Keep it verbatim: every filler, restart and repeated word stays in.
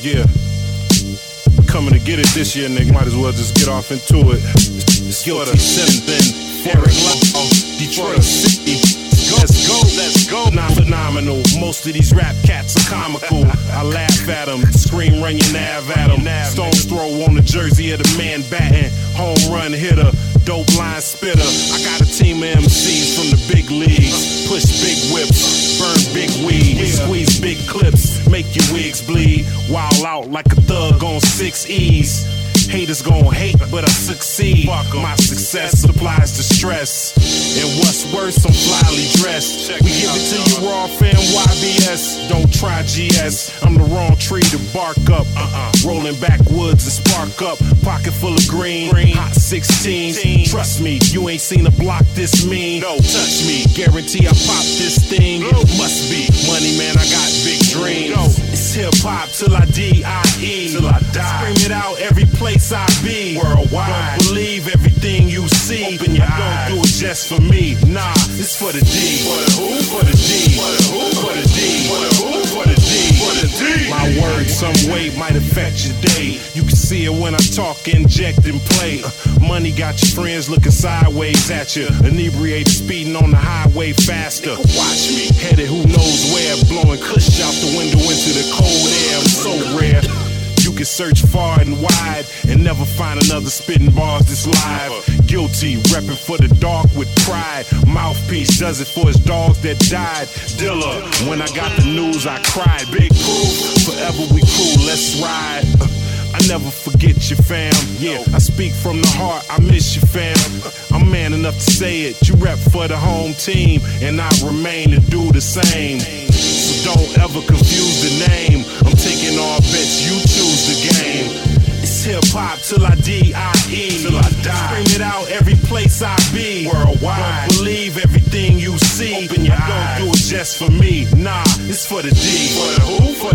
Yeah. Coming to get it this year, nigga. Might as well just get off into it. It's Guilty Simpson, Eric Law, Detroit City. Let's go, let's go. Not phenomenal. Most of these rap cats are comical. I laugh at them, scream, run your nav at them. Stone's throw on the jersey of the man batting. Home run hitter, dope line spitter. I got a team of M Cs from the big leagues. Push big whips, burn big weed, squeeze big clips, make your wigs bleed. Wild out like a thug on six E's. Haters gon' hate, but I succeed. My success supplies the stress. And what's worse, I'm flyly dressed. We give it to you raw, fam, Y B S. Don't try G S, I'm the wrong tree to bark up. Uh-uh. Rolling backwoods and spark up. Pocket full of green, hot sixteens. Trust me, you ain't seen a block this mean. No, touch me, guarantee I pop this thing. It must be money, man, I got big dreams. It's hip-hop till I D I E. Till I die. Scream it out every place I be. Worldwide. Don't believe everything you see. Open your eyes. Don't do it just for me. Nah, it's for the D. For the who? For the D. For the who? For the D. For the who? For the D. For the D. My words, some weight might affect your day. You can see it when I talk, inject and play. Uh, money got your friends looking sideways at you. Inebriated, speeding on the highway faster. Watch me. Headed who knows where. Blowing kush out the window into the cold air. I'm so rare. You can search far and wide and never find another spitting bars this live. Guilty, reppin' for the dark with pride. Mouthpiece does it for his dogs that died. Dilla, when I got the news I cried. Big proof, forever we cool, let's ride. I never forget you, fam. Yeah, I speak from the heart, I miss you, fam. I'm man enough to say it. You rep for the home team, and I remain to do the same. So don't ever confuse the name. I'm taking all bets, you choose the game. It's hip-hop till I D I E. Till I die. Scream it out every place I be. Worldwide. Don't believe everything you see. Open your eyes. Don't do it just for me. Nah, it's for the D. For the who? For